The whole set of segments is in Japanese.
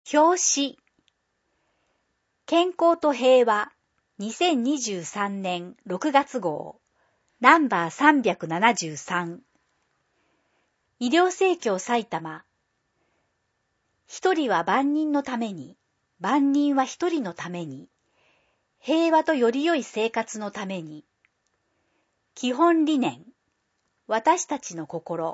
表紙。健康と平和2023年6月号ナンバー373。医療生協埼玉。一人は万人のために、万人は一人のために、平和とより良い生活のために。基本理念。私たちの心。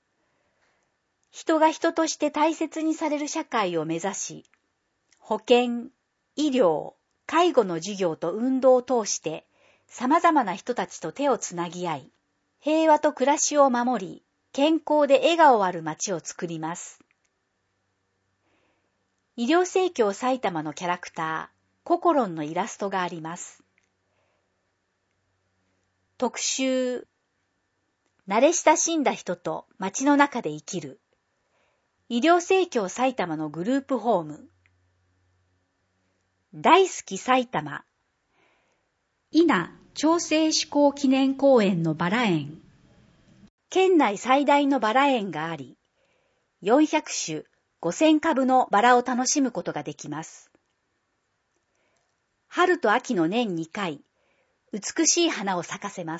人が人として大切にされる社会を目指し、保健、医療、介護の授業と運動を通して様々な人たちと手をつなぎ合い、平和と暮らしを守り、健康で笑顔ある街を作ります。医療生協埼玉のキャラクター、ココロンのイラストがあります。特集。慣れ親しんだ人と街の中で生きる。医療生協埼玉のグループホーム。大好き埼玉。伊那長生志向記念公園のバラ園。県内最大のバラ園があり、400種5000株のバラを楽しむことができます。春と秋の年2回、美しい花を咲かせます。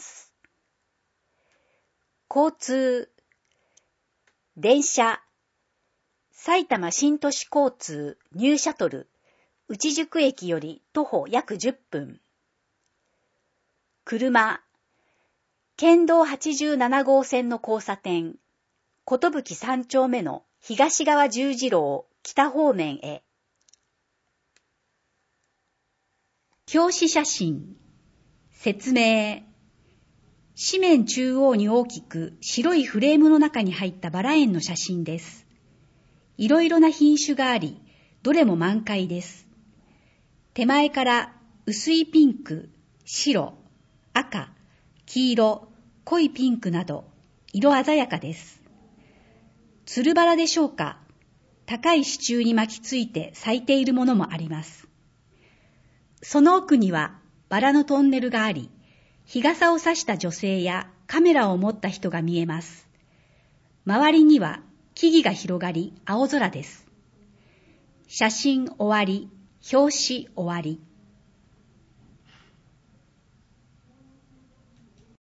交通。電車。埼玉新都市交通ニューシャトル内宿駅より徒歩約10分。車。県道87号線の交差点、寿3丁目の東側十字路北方面へ。表紙写真。説明。紙面中央に大きく白いフレームの中に入ったバラ園の写真です。いろいろな品種があり、どれも満開です。手前から薄いピンク、白、赤、黄色、濃いピンクなど、色鮮やかです。つるバラでしょうか。高い支柱に巻きついて咲いているものもあります。その奥にはバラのトンネルがあり、日傘を差した女性やカメラを持った人が見えます。周りには木々が広がり、青空です。写真終わり、表紙終わり。